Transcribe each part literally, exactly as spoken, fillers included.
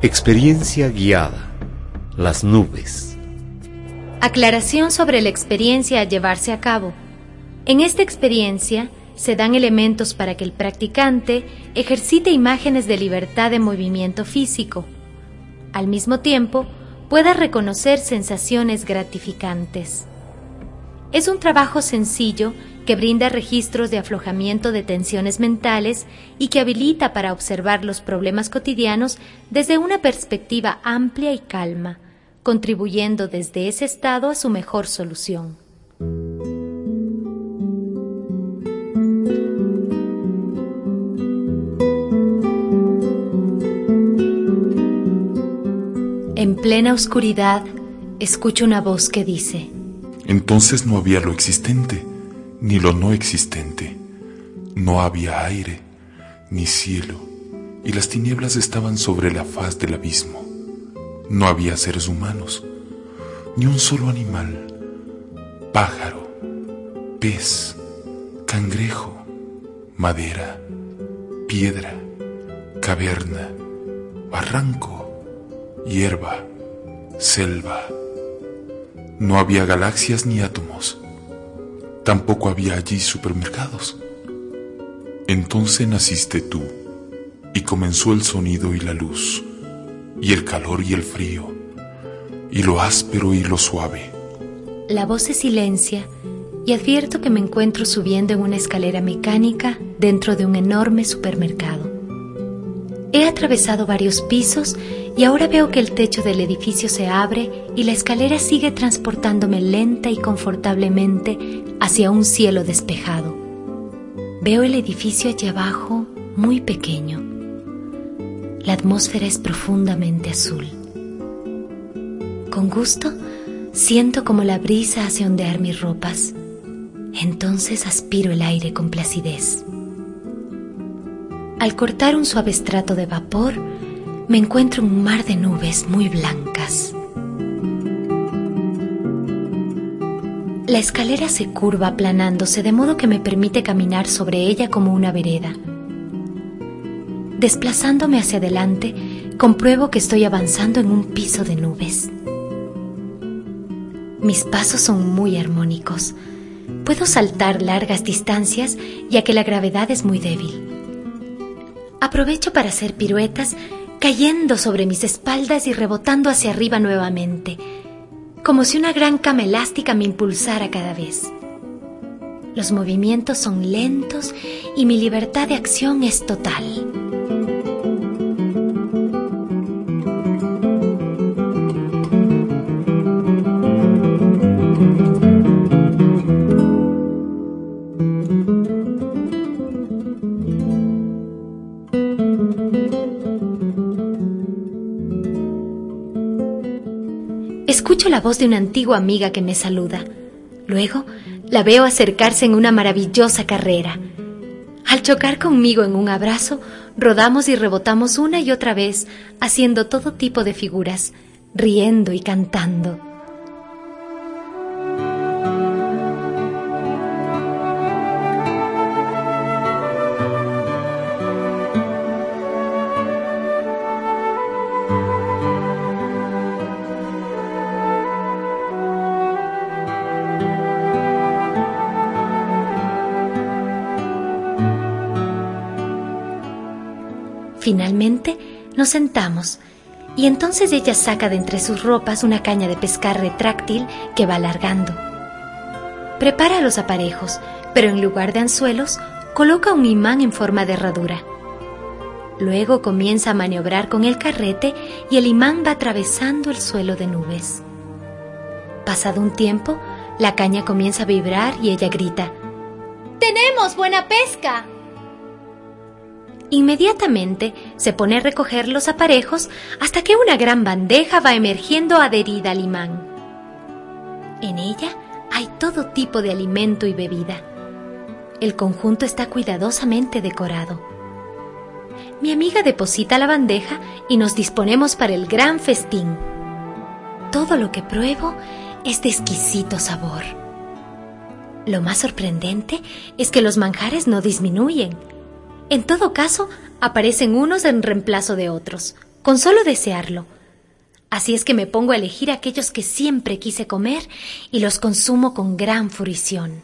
Experiencia guiada. Las nubes. Aclaración sobre la experiencia a llevarse a cabo. En esta experiencia se dan elementos para que el practicante ejercite imágenes de libertad de movimiento físico. Al mismo tiempo, pueda reconocer sensaciones gratificantes. Es un trabajo sencillo que brinda registros de aflojamiento de tensiones mentales y que habilita para observar los problemas cotidianos desde una perspectiva amplia y calma, contribuyendo desde ese estado a su mejor solución. En plena oscuridad, escucho una voz que dice: entonces no había lo existente, ni lo no existente. No había aire, ni cielo, y las tinieblas estaban sobre la faz del abismo. No había seres humanos, ni un solo animal, pájaro, pez, cangrejo, madera, piedra, caverna, barranco, hierba, selva. No había galaxias ni átomos. Tampoco había allí supermercados. Entonces naciste tú, y comenzó el sonido y la luz, y el calor y el frío, y lo áspero y lo suave. La voz se silencia y advierto que me encuentro subiendo en una escalera mecánica dentro de un enorme supermercado. He atravesado varios pisos y ahora veo que el techo del edificio se abre y la escalera sigue transportándome lenta y confortablemente hacia un cielo despejado. Veo el edificio allá abajo muy pequeño. La atmósfera es profundamente azul. Con gusto, siento como la brisa hace ondear mis ropas. Entonces aspiro el aire con placidez. Al cortar un suave estrato de vapor, me encuentro en un mar de nubes muy blancas. La escalera se curva aplanándose de modo que me permite caminar sobre ella como una vereda. Desplazándome hacia adelante, compruebo que estoy avanzando en un piso de nubes. Mis pasos son muy armónicos. Puedo saltar largas distancias ya que la gravedad es muy débil. Aprovecho para hacer piruetas, cayendo sobre mis espaldas y rebotando hacia arriba nuevamente, como si una gran cama elástica me impulsara cada vez. Los movimientos son lentos y mi libertad de acción es total. Escucho la voz de una antigua amiga que me saluda. Luego, la veo acercarse en una maravillosa carrera. Al chocar conmigo en un abrazo, rodamos y rebotamos una y otra vez, haciendo todo tipo de figuras, riendo y cantando. Finalmente, nos sentamos y entonces ella saca de entre sus ropas una caña de pescar retráctil que va alargando. Prepara los aparejos, pero en lugar de anzuelos, coloca un imán en forma de herradura. Luego comienza a maniobrar con el carrete y el imán va atravesando el suelo de nubes. Pasado un tiempo, la caña comienza a vibrar y ella grita: ¡Tenemos buena pesca! Inmediatamente se pone a recoger los aparejos hasta que una gran bandeja va emergiendo adherida al imán. En ella hay todo tipo de alimento y bebida. El conjunto está cuidadosamente decorado. Mi amiga deposita la bandeja y nos disponemos para el gran festín. Todo lo que pruebo es de exquisito sabor. Lo más sorprendente es que los manjares no disminuyen. En todo caso, aparecen unos en reemplazo de otros, con solo desearlo. Así es que me pongo a elegir aquellos que siempre quise comer y los consumo con gran fruición.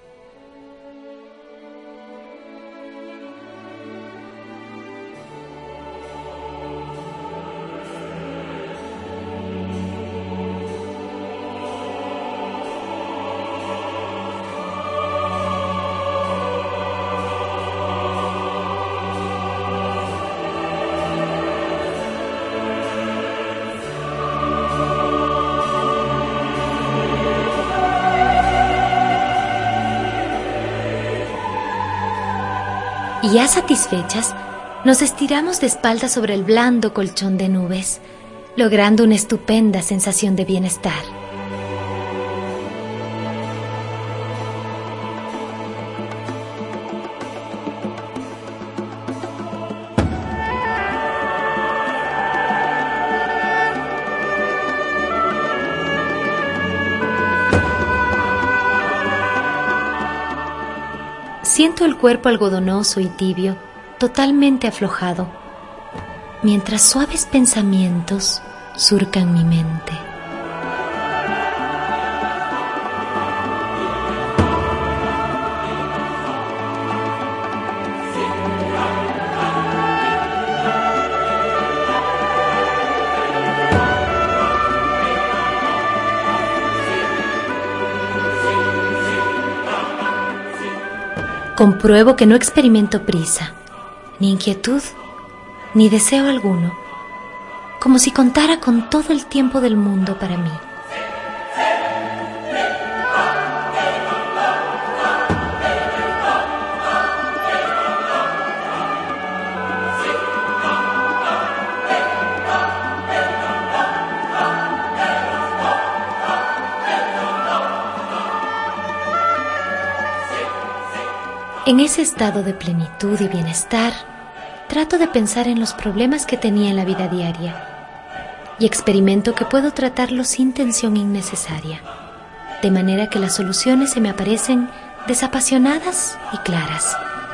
Y ya satisfechas, nos estiramos de espaldas sobre el blando colchón de nubes, logrando una estupenda sensación de bienestar. Siento el cuerpo algodonoso y tibio, totalmente aflojado, mientras suaves pensamientos surcan mi mente. Compruebo que no experimento prisa, ni inquietud, ni deseo alguno, como si contara con todo el tiempo del mundo para mí. En ese estado de plenitud y bienestar, trato de pensar en los problemas que tenía en la vida diaria y experimento que puedo tratarlos sin tensión innecesaria, de manera que las soluciones se me aparecen desapasionadas y claras.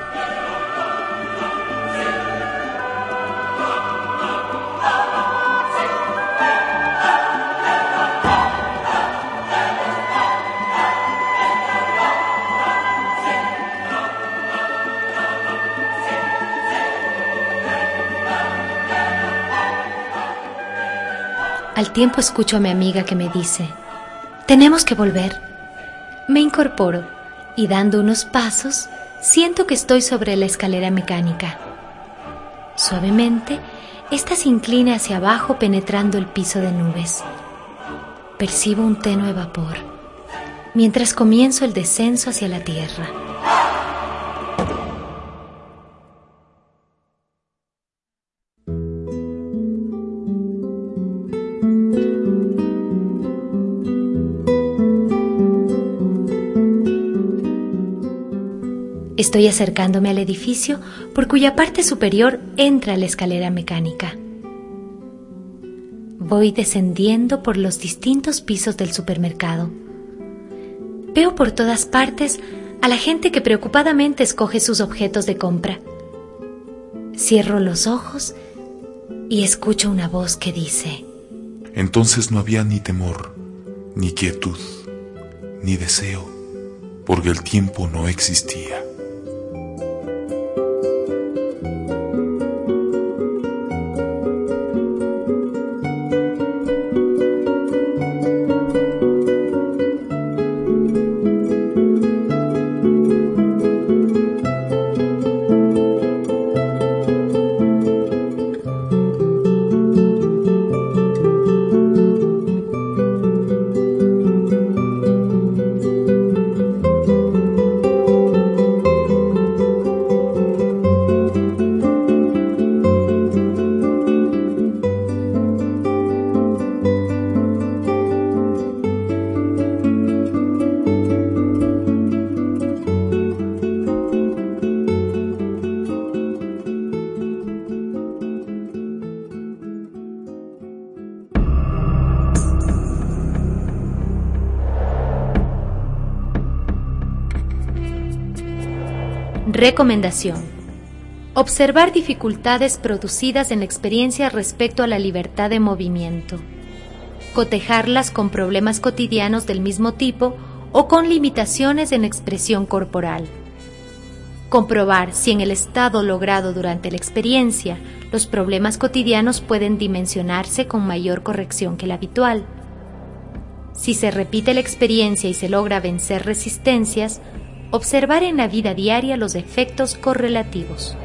Al tiempo escucho a mi amiga que me dice: «Tenemos que volver». Me incorporo y dando unos pasos, siento que estoy sobre la escalera mecánica. Suavemente, ésta se inclina hacia abajo penetrando el piso de nubes. Percibo un tenue vapor, mientras comienzo el descenso hacia la tierra. Estoy acercándome al edificio por cuya parte superior entra la escalera mecánica. Voy descendiendo por los distintos pisos del supermercado. Veo por todas partes a la gente que preocupadamente escoge sus objetos de compra. Cierro los ojos y escucho una voz que dice: Entonces no había ni temor, ni quietud, ni deseo, porque el tiempo no existía. Recomendación. Observar dificultades producidas en la experiencia respecto a la libertad de movimiento. Cotejarlas con problemas cotidianos del mismo tipo o con limitaciones en expresión corporal. Comprobar si en el estado logrado durante la experiencia los problemas cotidianos pueden dimensionarse con mayor corrección que la habitual. Si se repite la experiencia y se logra vencer resistencias, observar en la vida diaria los efectos correlativos.